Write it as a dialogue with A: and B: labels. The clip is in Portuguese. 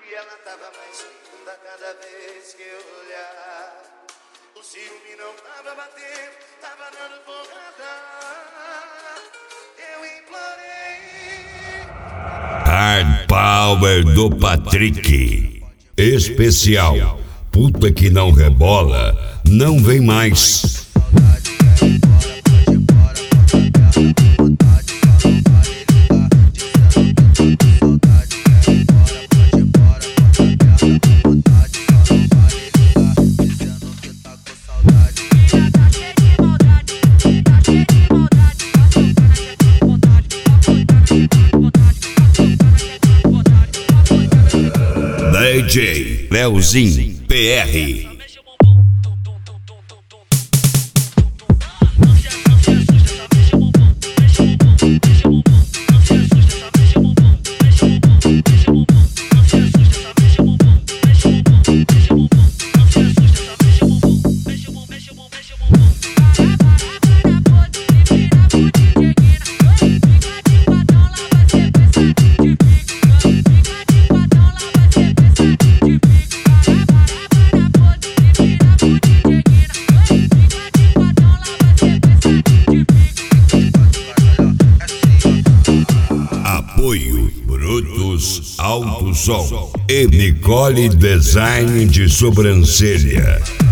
A: E ela tava mais linda cada vez que eu olhar. O ciúme não tava batendo, tava dando porrada. Eu implorei.
B: Hard Power do Patrick. Especial. Puta que não rebola, não vem mais. DJ Leozinho PR. Apoio Brutus Alto Som e Nicole Design de Sobrancelha.